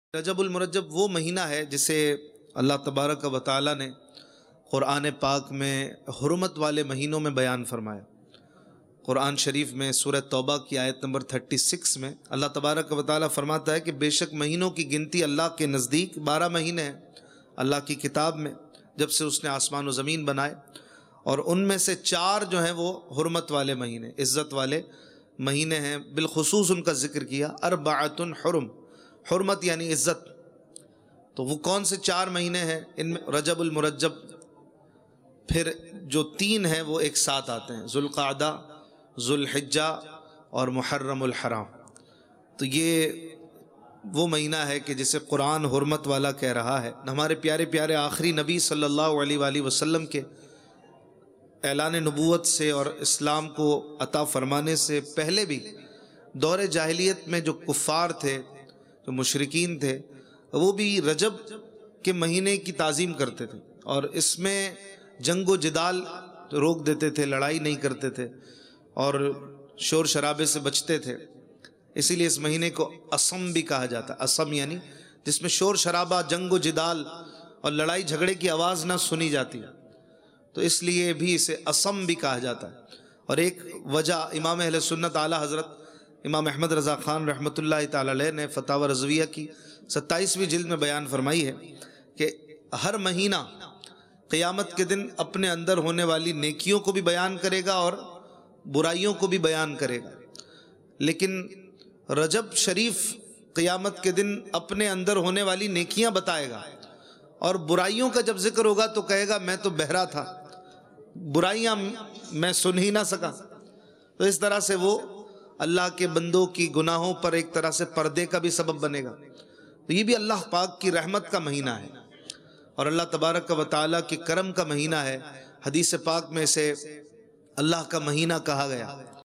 رجب المرجب وہ مہینہ ہے جسے اللہ تبارک و تعالی نے قرآن پاک میں حرمت والے مہینوں میں بیان فرمایا۔ قرآن شریف میں سورہ توبہ کی آیت نمبر 36 میں اللہ تبارک و تعالی فرماتا ہے کہ بے شک مہینوں کی گنتی اللہ کے نزدیک 12 مہینے ہیں اللہ کی کتاب میں، جب سے اس نے آسمان و زمین بنائے، اور ان میں سے 4 جو ہیں وہ حرمت والے مہینے، عزت والے مہینے ہیں۔ بالخصوص ان کا ذکر کیا، اربعۃ حرم، حرمت یعنی عزت۔ تو وہ کون سے 4 مہینے ہیں؟ ان میں رجب المرجب، پھر جو 3 ہیں وہ ایک ساتھ آتے ہیں، ذوالقعدہ، ذوالحجہ اور محرم الحرام۔ تو یہ وہ مہینہ ہے کہ جسے قرآن حرمت والا کہہ رہا ہے۔ ہمارے پیارے پیارے آخری نبی صلی اللہ علیہ وآلہ وسلم کے اعلان نبوت سے اور اسلام کو عطا فرمانے سے پہلے بھی دور جاہلیت میں جو کفار تھے، جو مشرکین تھے، وہ بھی رجب کے مہینے کی تعظیم کرتے تھے، اور اس میں جنگ و جدال روک دیتے تھے، لڑائی نہیں کرتے تھے اور شور شرابے سے بچتے تھے۔ اسی لیے اس مہینے کو اسم بھی کہا جاتا ہے۔ اسم یعنی جس میں شور شرابہ، جنگ و جدال اور لڑائی جھگڑے کی آواز نہ سنی جاتی، تو اس لیے بھی اسے اسم بھی کہا جاتا ہے۔ اور ایک وجہ امام اہل سنت اعلیٰ حضرت امام احمد رضا خان رحمۃ اللہ تعالی علیہ نے فتاوی رضویہ کی 27ویں جلد میں بیان فرمائی ہے کہ ہر مہینہ قیامت کے دن اپنے اندر ہونے والی نیکیوں کو بھی بیان کرے گا اور برائیوں کو بھی بیان کرے گا، لیکن رجب شریف قیامت کے دن اپنے اندر ہونے والی نیکیاں بتائے گا، اور برائیوں کا جب ذکر ہوگا تو کہے گا میں تو بہرا تھا، برائیاں میں سن ہی نہ سکا۔ تو اس طرح سے وہ اللہ کے بندوں کی گناہوں پر ایک طرح سے پردے کا بھی سبب بنے گا۔ تو یہ بھی اللہ پاک کی رحمت کا مہینہ ہے اور اللہ تبارک و تعالیٰ کی کرم کا مہینہ ہے۔ حدیث پاک میں اسے اللہ کا مہینہ کہا گیا۔